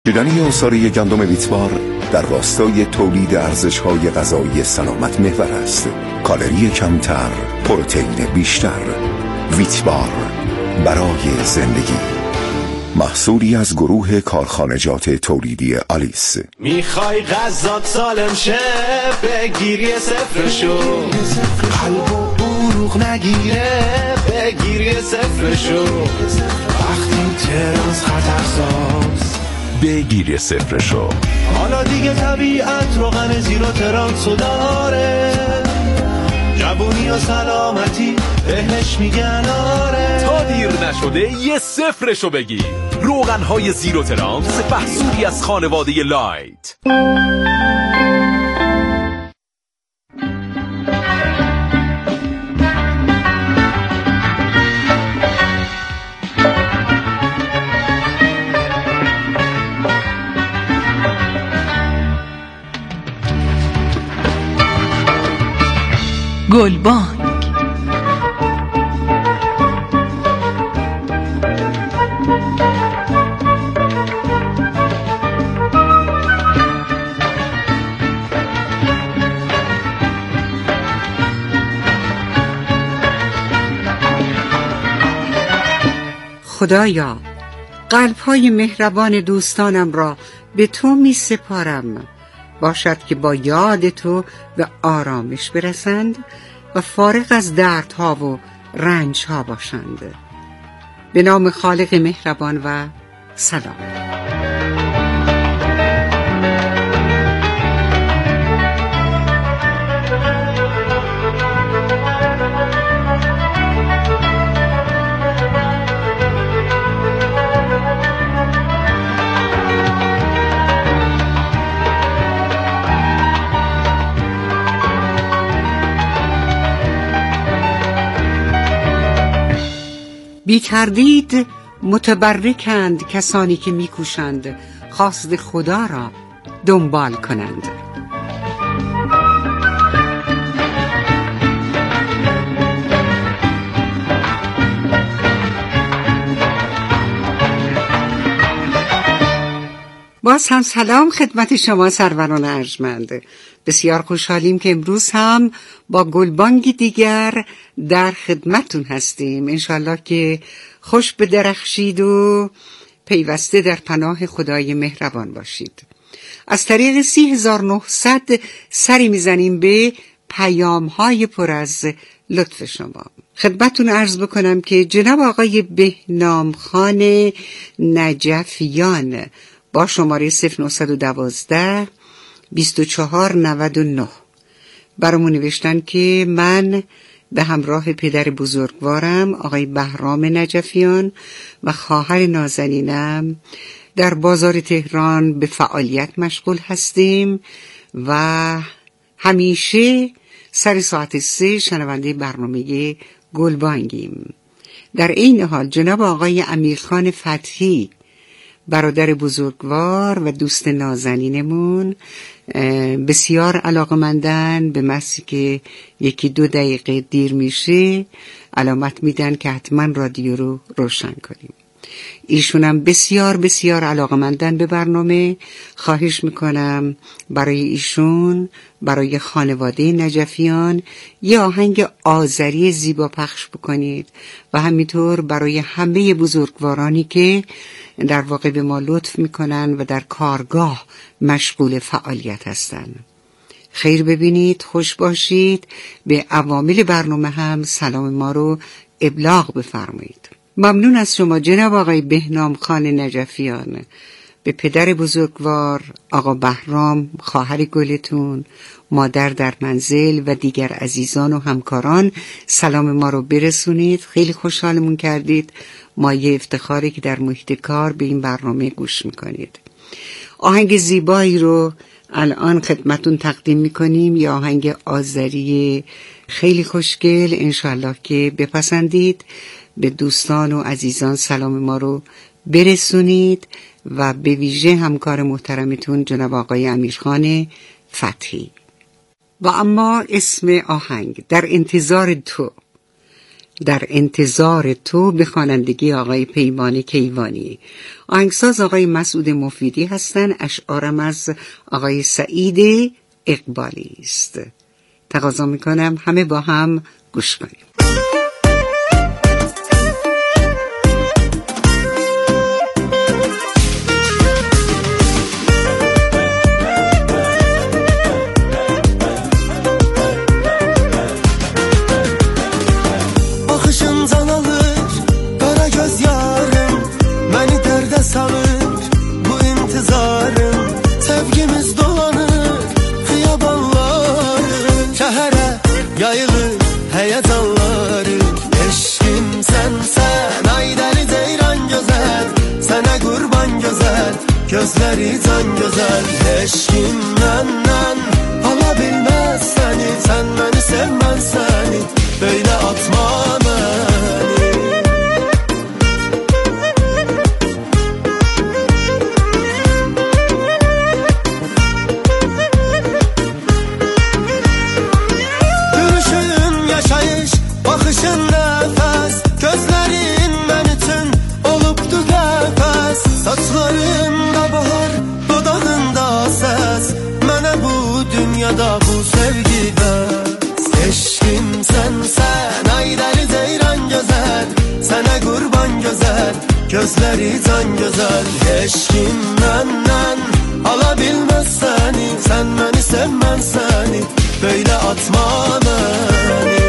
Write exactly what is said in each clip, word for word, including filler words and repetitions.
شیرینی آثاری گندم ویتوار در راستای تولید ارزش‌های غذایی سلامت محور است. کالری کمتر، پروتئین بیشتر. ویتوار برای زندگی. محصولی از گروه کارخانجات تولیدی آلیس. میخوای غذات سالم شه، بگیری صفرشو. قلب و عروق نگیره، بگیری صفرشو. وقتی ترانس خطرساز، بگیری صفرشو. حالا دیگه طبیعت روغن زیرو ترانسو داره، جوونی و سلامتی بهش میگن آره. تا دیر نشده یه صفرشو بگیر. روغن‌های زیرو ترانس، محصولی از خانواده لایت. گلبانگ. خدایا، قلب‌های مهربان دوستانم را به تو می سپارم، باشد که با یاد تو به آرامش برسند و فارغ از دردها و رنجها باشند. به نام خالق مهربان و سلام. بی تردید متبرکند کسانی که میکوشند خواست خدا را دنبال کنند. باز هم سلام خدمت شما سروران ارجمند. بسیار خوشحالیم که امروز هم با گلبانگی دیگر در خدمتون هستیم. انشالله که خوش بدرخشید و پیوسته در پناه خدای مهربان باشید. از طریق سی هزار و نهصد سری میزنیم به پیام های پر از لطف شما. خدمتون عرض بکنم که جناب آقای بهنام خان نجفیان با شماره صفر نه یک دو بیست و چهار نود و نه برامون نوشتن که من به همراه پدر بزرگوارم آقای بهرام نجفیان و خواهر نازنینم در بازار تهران به فعالیت مشغول هستیم و همیشه سر ساعت سه شنونده برنامه گلبانگیم. در این حال جناب آقای امیرخان فتحی برادر بزرگوار و دوست نازنینمون بسیار علاقمندن، به محضی که یکی دو دقیقه دیر میشه علامت میدن که حتما رادیو رو روشن کنیم. ایشونم بسیار بسیار علاقمندن به برنامه. خواهش میکنم برای ایشون، برای خانواده نجفیان یه آهنگ آذری زیبا پخش بکنید و همینطور برای همه بزرگوارانی که در واقع به ما لطف میکنن و در کارگاه مشغول فعالیت هستن. خیر ببینید، خوش باشید. به عوامل برنامه هم سلام ما رو ابلاغ بفرمایید. ممنون از شما جناب آقای بهنام خان نجفیان. به پدر بزرگوار آقا بهرام، خواهر گلتون، مادر در منزل و دیگر عزیزان و همکاران سلام ما رو برسونید. خیلی خوشحالمون کردید. مایه افتخاری که در محیط کار به این برنامه گوش میکنید. آهنگ زیبایی رو الان خدمتون تقدیم میکنیم، یا آهنگ آذری خیلی خوشگل. انشالله که بپسندید. به دوستان و عزیزان سلام ما رو برسونید و به ویژه همکار محترمتون جناب آقای امیرخان فتحی. و اما اسم آهنگ در انتظار تو. در انتظار تو به خوانندگی آقای پیمان کیوانی. آهنگساز آقای مسعود مفیدی هستند. اشعارم از آقای سعید اقبالی است. تقاضا میکنم همه با هم گوش کنیم. Gözleri can güzel eşkin menden alabilmez seni. Sen beni sevmen seni böyle atma beni. Gülüşün yaşayış, bakışın nefes, gözlerin ben için olupdu gefes. Saçların dünyada bu sevgi bes. Eşkim sen sen ay deli ceyran güzel. Sana kurban güzel, gözleri can güzel. Eşkim benden alabilmez seni. Sen beni sevmen seni böyle atma beni.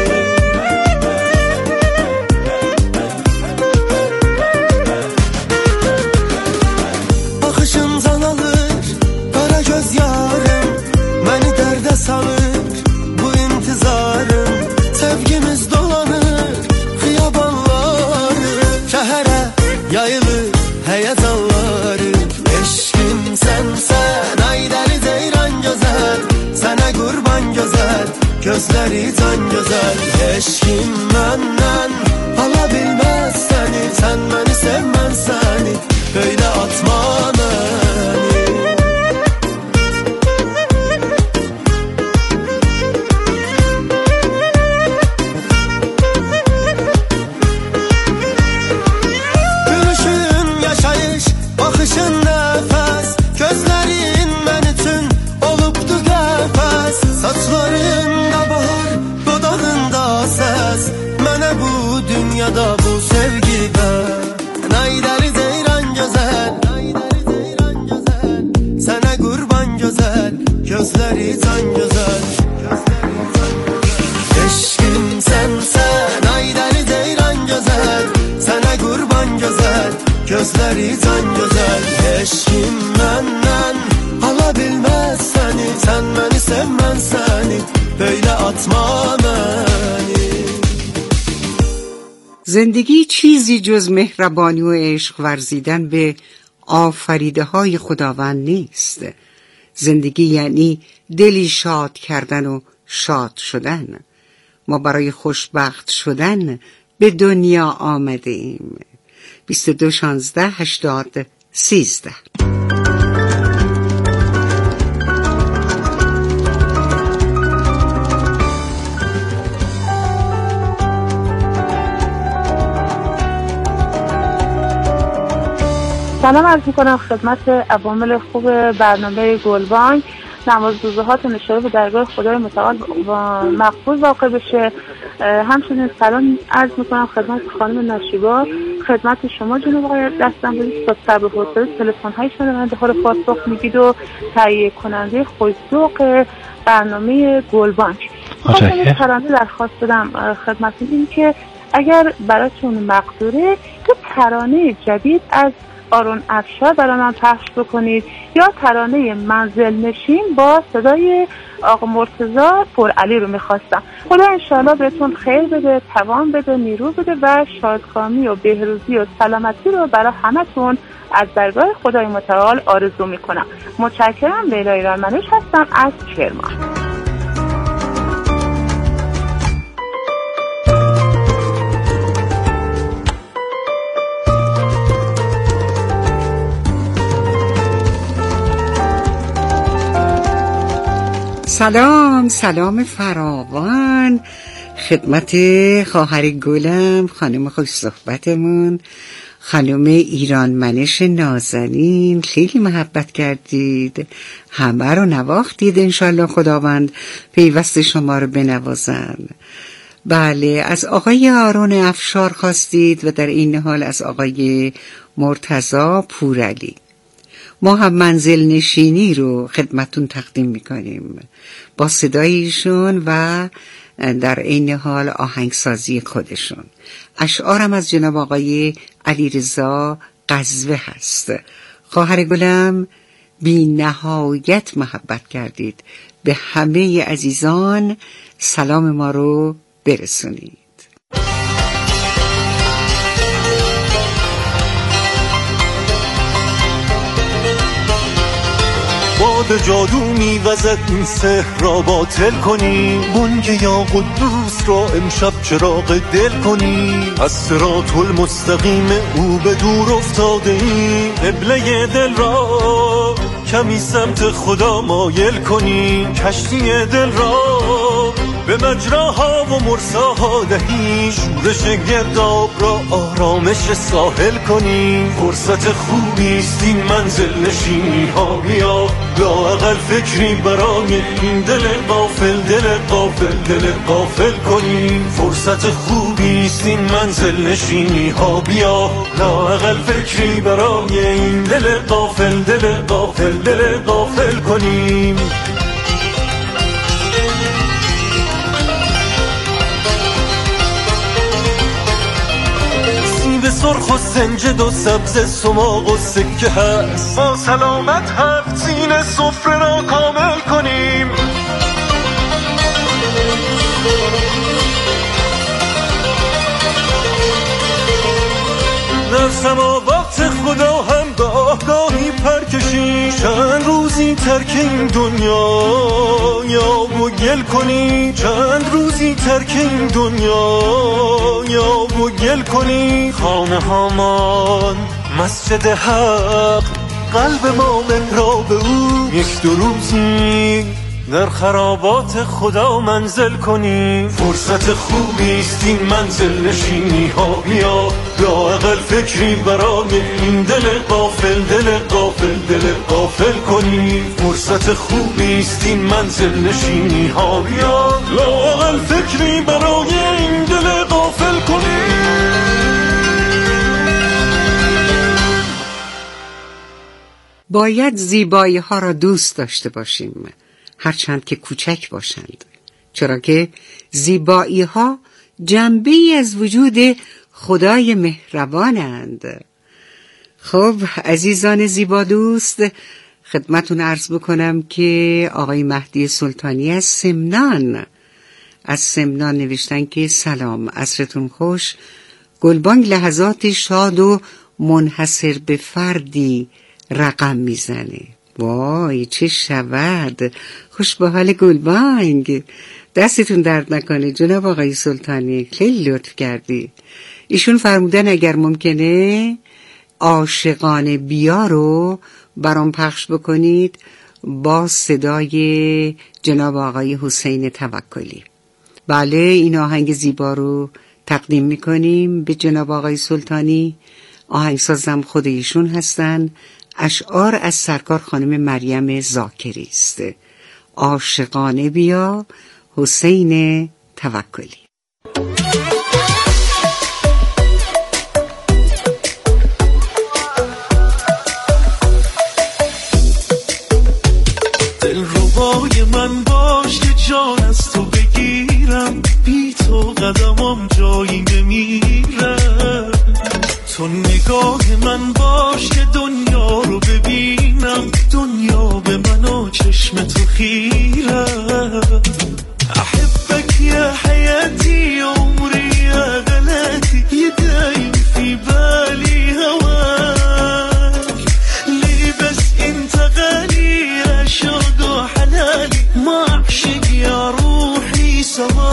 Bakışımdan alır kara göz yarım, beni derde salır bu intizarım. Sevgimiz dolanır hiyabanları, şehre yayılır heyecanları. Eşkim sen sen ay deli ceyran güzel. Sana kurban güzel, gözleri can güzel. Eşkim benden alabilmez seni. Sen beni sevmen seni böyle atma beni. Bakışın nefes, gözlerin ben için olupdu gefes. Saçlarında bahar, dudağında ses. Mənə bu dünyada bu sevgi bes. Ay deli ceyran güzel, sana kurban güzel, gözleri can güzel. Eşkim sen sen ay deli ceyran güzel. Sana kurban güzel, gözleri can güzel. Eşkim benden alabilmez seni. Sen beni sevmen seni böyle atma beni. زندگی چیزی جز مهربانی و عشق ورزیدن به آفریده های خداوند نیست. زندگی یعنی دلی شاد کردن و شاد شدن. ما برای خوشبخت شدن به دنیا آمده ایم. بیست و دو شانزده هشتاد سیزده. سلام عرض میکنم خدمت عوامل خوب برنامه گلبانگ. نمازروزه هاتون اشاره به درگاه خدای متعال مقبول واقع بشه. همچنین سلام عرض میکنم خدمت خانم نشیبا، خدمت شما جناب آقای دستنبولی با صبر و حوصله تلفن های شنونده ها رو پاسخ میگید و تهیه کننده خوش‌ذوق برنامه گلبانگ. خواستم ترانه درخواست بدم خدمتتون این که اگر براتون مقدوره تو ترانه جدید از آرون افشار برای من پخش بکنید یا ترانه منزل نشین با صدای آقا مرتضی پرعلی رو میخواستم. خدا انشاءالله بهتون خیر بده، توان بده، نیرو بده و شادکامی و بهروزی و سلامتی رو برای همتون از درگاه خدای متعال آرزو میکنم. متشکرم. لیلا ایرانمنوش هستم از کرمان. سلام سلام فراوان خدمت خواهر گلم خانم خوش صحبتمون، خانم ایرانمنش نازنین، خیلی محبت کردید، همه رو نواختید. انشالله خداوند پیوست شما رو بنوازن. بله، از آقای آرون افشار خواستید و در این حال از آقای مرتضی پورعلی. ما هم منزل نشینی رو خدمتون تقدیم میکنیم با صدایشون و در این حال آهنگسازی خودشون. اشعارم از جناب آقای علیرضا قزوه هست. خواهر گلم بی نهایت محبت کردید، به همه عزیزان سلام ما رو برسونید. باد جادو میوزد این سحر را باطل کنی، بانگ یا قدوس را امشب چراغ دل کنی. از صراط المستقیم او به دور افتاده ای، قبله دل را کمی سمت خدا مایل کنی. کشتی دل را به مجراها و مرساها دهی، شورش گرداب را آرامش ساحل کنی. فرصت خوبی است این منزل نشینی ها، بیا لااقل فکری برای این دل غافل، دل غافل دل غافل کنی. فرصت خوبی است این منزل نشینی ها، بیا لااقل فکری برای این دل غافل، دل غافل دل غافل کنی. به سرخ و سنجد و سبز سماق و سکه هست، با سلامت هفت سین سفره را کامل کنیم. در سماوات خدا هم به آگاهی پرکشی، چند روزی ترک این دنیا یا و گل کنی. چند روزی ترک این دنیا یا و گل کنی. خانه هامان مسجد حق، قلب ما محراب او، یک دو روزی در خرابات خدا منزل کنی. فرصت خوبی است این منزل نشینی ها، بیا لااقل فکری برای این دل غافل، دل غافل دل غافل کنی. فرصت خوبی است این منزل نشینی ها، بیا لااقل فکری برای این دل غافل کنی. باید زیبایی ها را دوست داشته باشیم، هرچند که کوچک باشند، چرا که زیبایی ها جنبه‌ای از وجود خدای مهربانند. خب عزیزان زیبا دوست، خدمتون عرض بکنم که آقای مهدی سلطانی از سمنان از سمنان نوشتن که سلام، عصرتون خوش. گلبانگ لحظات شاد و منحصر به فردی رقم میزنه. وای چه شود، خوش به حال گلبانگ، دستتون درد نکنه جناب آقای سلطانی، خیلی لطف کردی. ایشون فرمودن اگر ممکنه عاشقانه بیا رو برام پخش بکنید با صدای جناب آقای حسین توکلی. بله، این آهنگ زیبا رو تقدیم میکنیم به جناب آقای سلطانی. آهنگسازم خود ایشون هستن. اشعار از سرکار خانم مریم زاکری است. عاشقانه بیا، حسین توکلی. دلربای من باش که جان از تو بگیرم، بی تو قدمم جایی نمیره. تو نگاه من باش که دنیا رو ببینم، دنیا به من و چشم تو خیره. احبك يا حياتي عمري يا غلاتي، يدايم في بالي هواك. ليه بس انت غالي يا شوق وحلالي، ما اعشق يا روحي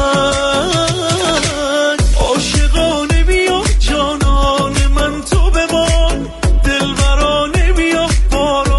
سواك. عاشقانه بیا جانان من تو بمان، دلبرانه بیا بار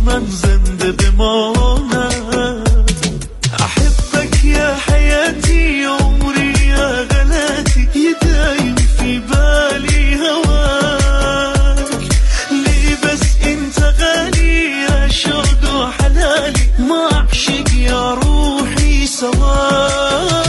من زنده بماند. احبك يا حياتي عمري يا غلاتي يدايم في بالي هواك. ليه بس انت غالي يا شهد وحلالي ما اعشق يا روحي سواك.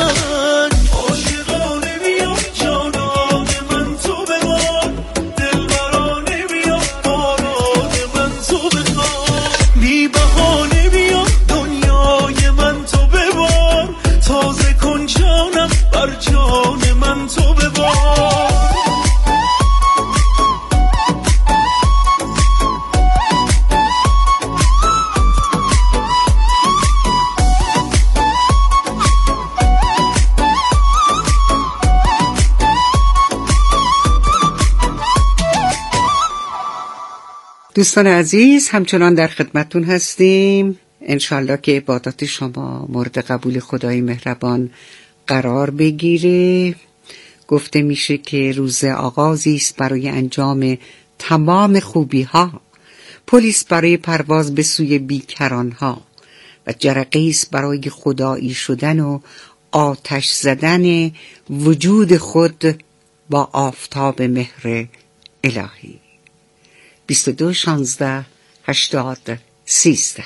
دوستان عزیز، همچنان در خدمتتون هستیم. انشالله که عبادات شما مورد قبول خدای مهربان قرار بگیره. گفته میشه که روز آغازی است برای انجام تمام خوبی ها، پلیس برای پرواز به سوی بیکران ها و جرقه است برای خدایی شدن و آتش زدن وجود خود با آفتاب مهر الهی. بیست و دو شانزده هشتاد سیزده.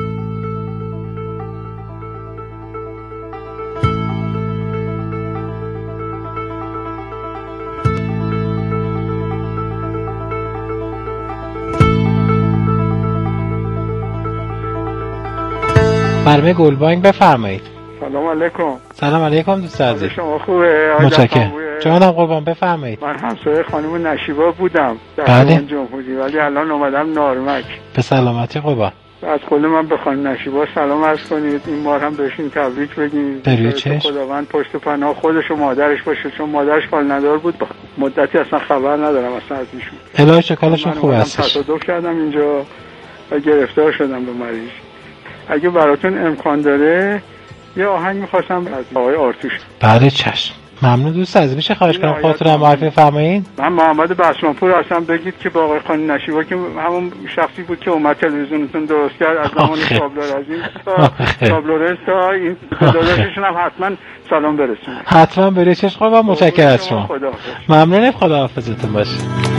برنامه گلبانگ بفرمایید. سلام علیکم. سلام علیکم دوست عزیز. شما خوبه؟ متشکرم. جانم قربان بفرمایید. من همسایه خانم نشیبا بودم در بله. جمهوری، ولی الان اومدم نارمک. به سلامتی قربان. از خود من به خانم نشیبا سلام عرض کنید. این بار هم بهشون تبریک بگید. بروی چشم. خداوند پشت و پناه خودش و مادرش باشه، چون مادرش حال ندار بود. مدتی اصلا خبر ندارم اصلا از ایشون. الهی شکلشون خوب هستش. من تصادف کردم اینجا و گرفتار شدم به مریض. اگه براتون امکان داره یه آهنگ می‌خواستم از آقای آرتوش. بله چشم. ممنون دوست عزیز. میشه خواهش کنم خودتون معرفی فرمایید؟ من محمد بسمانپور هستم. بگید که با آقای خانم نشیبا که همون شخصی بود که اومد تلویزیونتون درست کرد از زمان تابلو از این تا تابلو تا این داداششون هم حتما سلام برسونید. حتما برای چشم قربان. متشکرم از شما. ممنون. خداحافظتون باشه.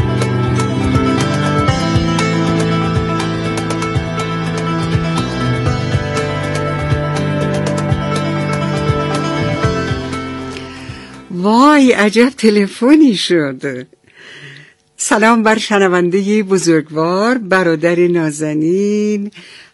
وای عجب تلفنی شد. سلام بر شنونده بزرگوار، برادر نازنین،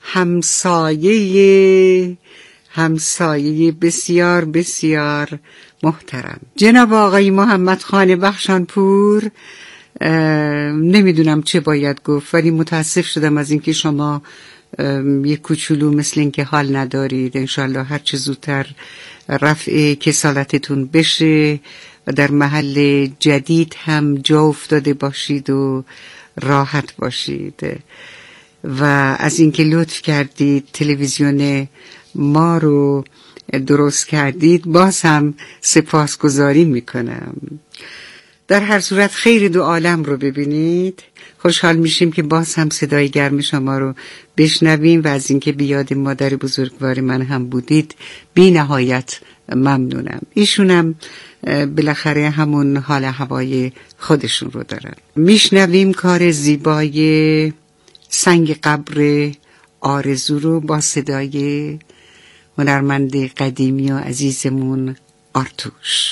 همسایه همسایه بسیار بسیار محترم جناب آقای محمد خان بخشانپور. نمیدونم چه باید گفت، ولی متاسف شدم از اینکه شما یک کوچولو مثل اینکه حال ندارید. انشالله هر چه زودتر رفع کسالتتون بشه و در محل جدید هم جا افتاده باشید و راحت باشید. و از اینکه لطف کردید تلویزیون ما رو درست کردید باز هم سپاسگزاری میکنم. در هر صورت خیر دو عالم رو ببینید. خوشحال میشیم که باز هم صدای گرم شما رو بشنویم و از اینکه بیاد مادر بزرگوار من هم بودید بی نهایت ممنونم. ایشونم بالاخره همون حال هوای خودشون رو دارن. میشنویم کار زیبای سنگ قبر آرزو رو با صدای هنرمند قدیمی و عزیزمون آرتوش.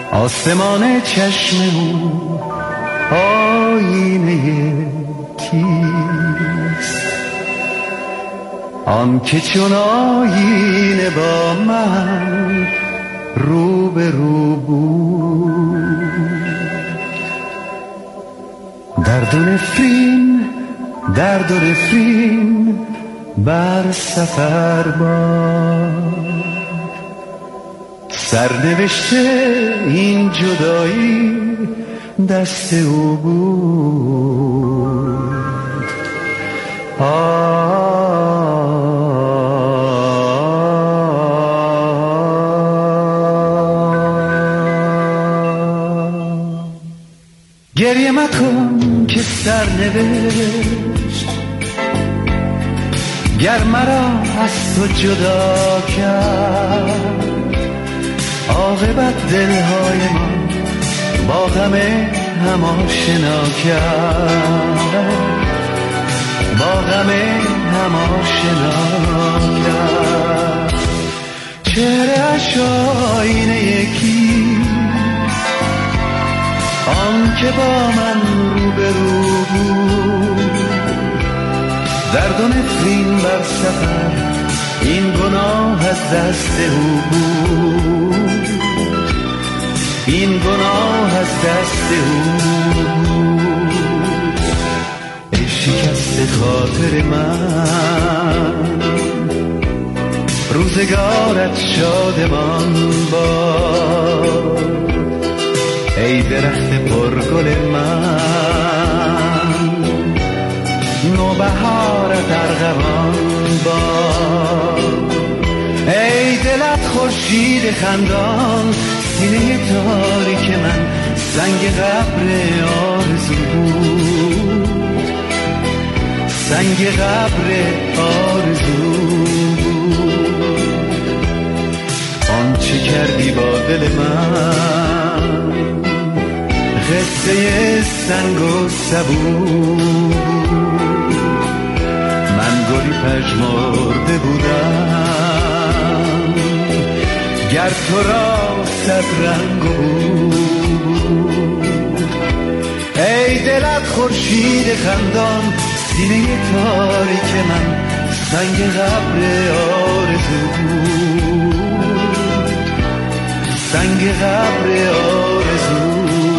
آسمان چشم او آینه کیست؟ آن که چون آینه با من رو به رو بود. درد و نفرین درد و نفرین بر سفر باد، سرنوشته این جدایی دست او بود. گریه مکن که سرنوشت گر مرا از تو جدا کرد، عاقبت دلهای من با غم هم آشنا کرد، با غم هم آشنا کرد. چهره‌اش آینه یکی آن که با من رو به رو بود. درد و نفرین بر سفر این گناه از دست او بود، این گناه از دست او بود. ای شکست خاطر من روزگارت شادمان باد. ای درخت پرگل من نوبهارت ارغوان باد. ای دلت خورشید خندان، سینه تاریک من سنگ قبر آرزو بود، سنگ قبر آرزو بود. آنچه کردی با دل من قصه سنگ و سبو. من گلی پژمرده بودم گر تو را صد رنگ بود. ای دلت خورشید خندان، سینه تاریک من سنگ قبر آرزو بود، سنگ قبر آرزو.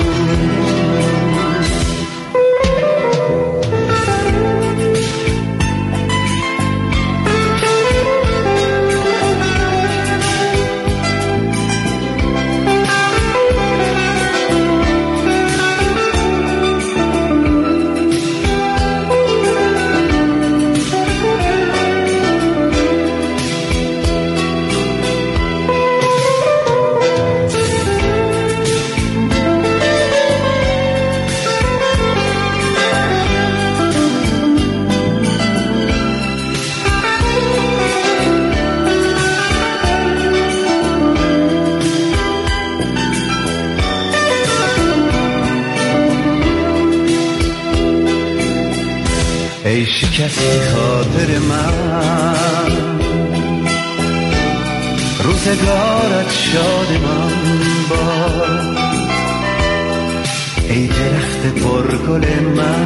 ای شکستی خاطر من روزگارت شادمان باد. ای درخت پرگل من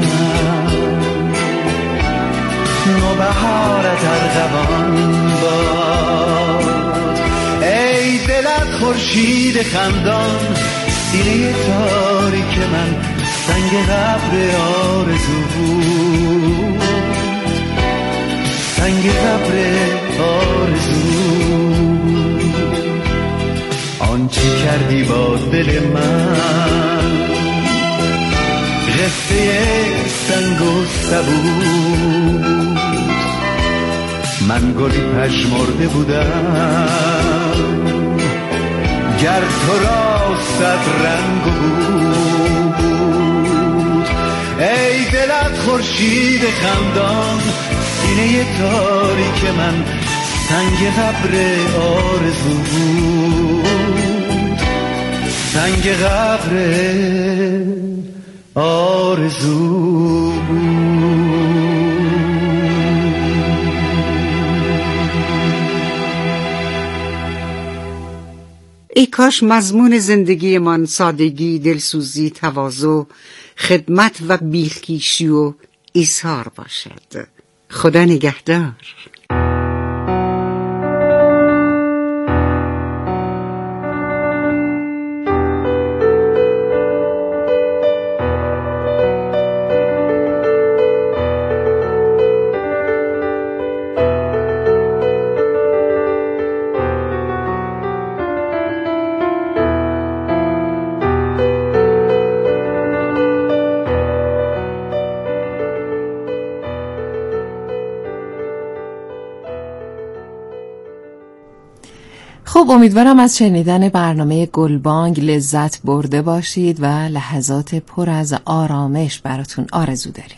نوبهارت ارغوان باد. ای دلت خورشید خندان، سینه تاریک من سنگ قبر آرزو بود، سنگ قبر آرزو. آنچه کردی با دل من قصه سنگ و سبو. من گلی پژمرده بودم گر تو را صد رنگ بود. ای دلت خورشید خندان، سینه تاریک من سنگ قبر آرزو بود، سنگ قبر آرزو بود. ای کاش مضمون زندگیمان سادگی، دلسوزی، تواضع، خدمت و بیخیشی و ایثار باشد. خدا نگهدار. خب امیدوارم از شنیدن برنامه گلبانگ لذت برده باشید و لحظات پر از آرامش براتون آرزو داریم.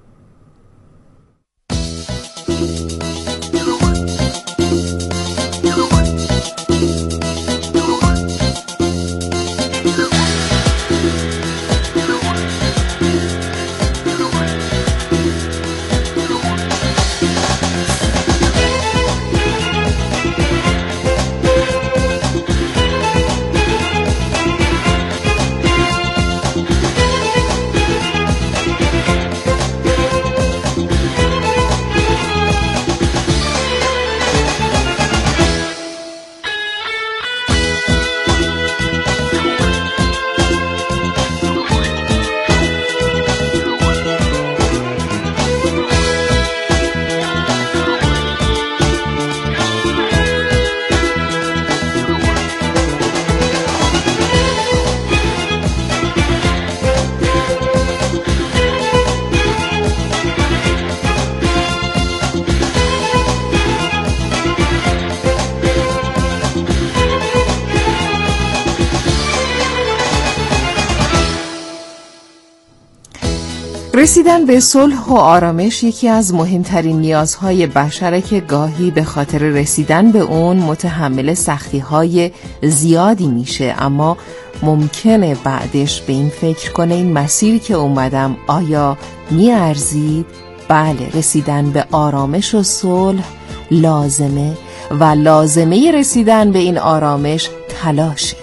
رسیدن به صلح و آرامش یکی از مهمترین نیازهای بشره که گاهی به خاطر رسیدن به اون متحمل سختی‌های زیادی میشه، اما ممکنه بعدش به این فکر کنه این مسیری که اومدم آیا میارزید؟ بله، رسیدن به آرامش و صلح لازمه و لازمه رسیدن به این آرامش تلاشه.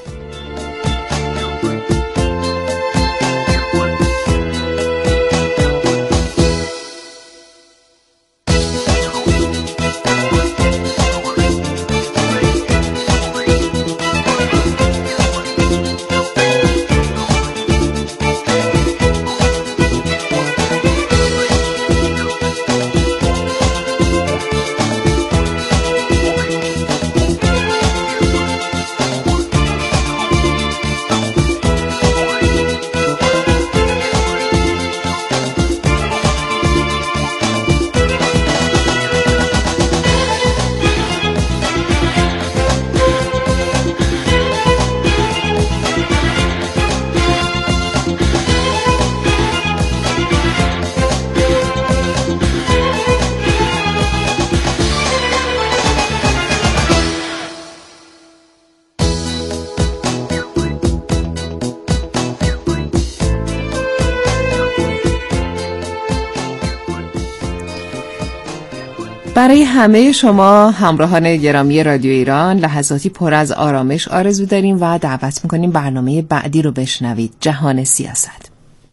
برای همه شما همراهان گرامی رادیو ایران لحظاتی پر از آرامش آرزو داریم و دعوت میکنیم برنامه بعدی رو بشنوید. جهان سیاست.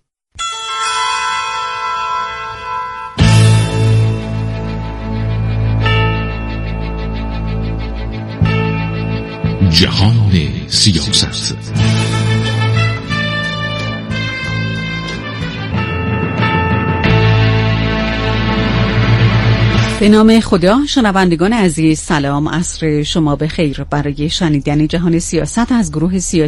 جهان سیاست. به نام خدا. شنوندگان عزیز سلام، عصر شما بخیر. برای شنیدن جهان سیاست از گروه سیاسی